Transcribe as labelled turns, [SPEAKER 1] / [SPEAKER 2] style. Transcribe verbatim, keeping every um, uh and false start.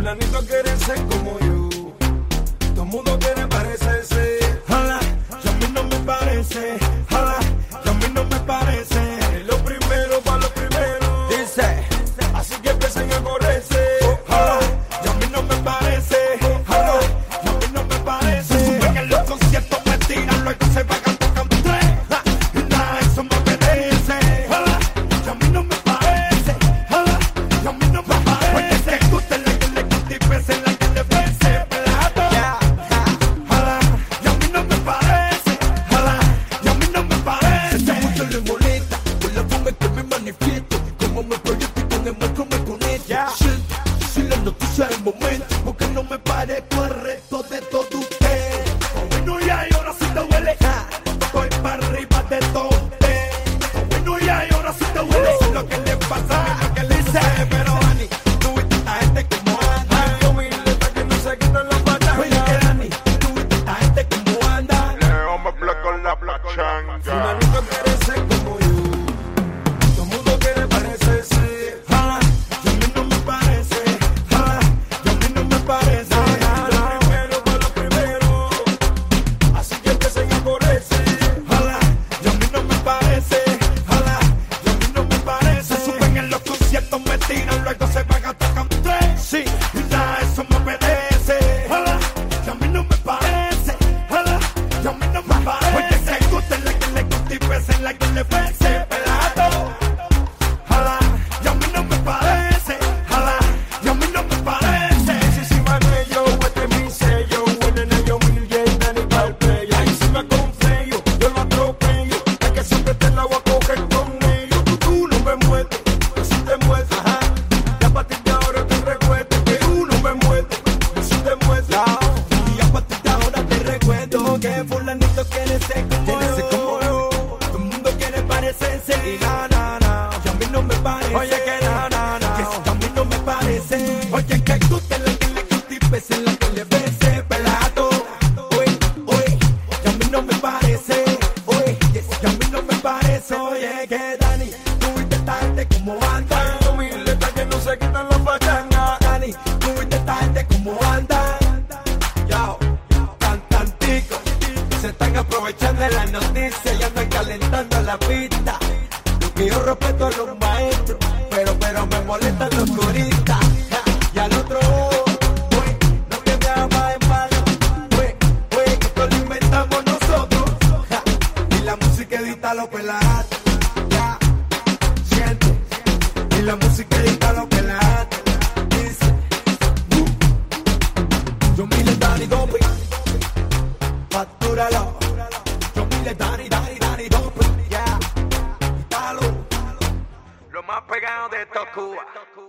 [SPEAKER 1] Fulanito quiere ser como yo. Todo el mundo quiere parecerse.
[SPEAKER 2] Jala, y a mí no me parece. Jala, y a mí no me parece.
[SPEAKER 1] Es lo primero para lo primero.
[SPEAKER 2] Dice,
[SPEAKER 1] Así que empiecen a correrse.
[SPEAKER 2] jala, y a mí no me parece. Jala, y a mí no me parece. Se sube que en los conciertos me tiran, luego se pagan, tocan tres. Ja, y nada, eso me obedece. Jala, y a mí no me parece. Jala, y a mí no me parece. Porque te gusta la que le gusta y pese la que le pese. Pelado. Jala, y a mí no me parece. Jala, y a mí no me parece.
[SPEAKER 3] Esta mucho le molesta por la forma que me manifiesto, como me proyecto y con demuestro me conecto. Siento, si la noticia del momento, porque no me parezco al resto de todo usted.
[SPEAKER 2] Bueno ya y ahora sí te huele. Estoy para arriba de todo usted. Bueno ya y ahora sí te huele. Eso es lo que le pasa a mí, lo que le hice. Pero Dani, tú viste esta gente como anda.
[SPEAKER 1] Ay, humilde hasta que no se quitan las batallas.
[SPEAKER 2] Oye que Dani, tú viste esta gente como anda.
[SPEAKER 4] Leo me con la changa.
[SPEAKER 1] Fulanito quiere ser como yo. Todo el mundo quiere parecerse.
[SPEAKER 2] Jala, y a mí no me parece. Jala, y a mí no me parece.
[SPEAKER 1] Lo primero para lo primero. Así que empiecen a correrse.
[SPEAKER 2] Jala, y a mí no me parece. Jala, y a mí no me parece. Se suben en los conciertos, me tiran, luego se van a tocar tres. Sí, y nada, eso me obedece. Jala, y a mí no me parece. Jala, y a mí no me parece. Porque se gusta la que le gusta y pese la que le pese. Pelado. Jala, y a mí no me parece. Jala, y a mí no me parece.
[SPEAKER 1] Si si Manuello, este es mi sello. En el año mil y Dani Palpello. Ahí si me confío, yo lo atropello. Es que siempre te la voy a coger con ellos. Tú, tú no me muerdes, yo sí te muerdo. Ajá. Y a partir de ahora te recuerdo que tú no me muerdes, yo sí te muerdo.
[SPEAKER 2] Y a partir de ahora te recuerdo que fulanito quiere ser como
[SPEAKER 3] Quiere ser
[SPEAKER 2] yo.
[SPEAKER 3] como yo.
[SPEAKER 2] Todo el mundo quiere parecerse. Y na, na, na. Y a mí no me parece.
[SPEAKER 3] Oye, que na, na, na.
[SPEAKER 2] Que si a mí no me parece. Oye, que guste la que le guste y pese la que le pese. Pelado. Uy, uy. Y a mí no me parece. Uy, yes. Y a mí no me parece. Oye, que Dani, tú viste esta gente como anda.
[SPEAKER 1] Ay, humilde hasta que no se quitan las batallas.
[SPEAKER 2] Dani, tú viste esta gente como anda.
[SPEAKER 3] Yao, cantantico, se están aprovechando de las noticias y andan calentando la pista. Lo que yo respeto a los maestros, pero pero me molestan los turistas. Ja, y al otro, uy, no te me hagas en mano, uy, uy, que esto lo inventamos nosotros. Ja, y la música edita los pelados, ya, siente, y la música edita los pelados. Dice, uh, yo mil Dani Dope, factúralo. Yo mil Dani, Dani, Dani Dope, yeah. Dalo.
[SPEAKER 4] Lo más pegado de Cuba.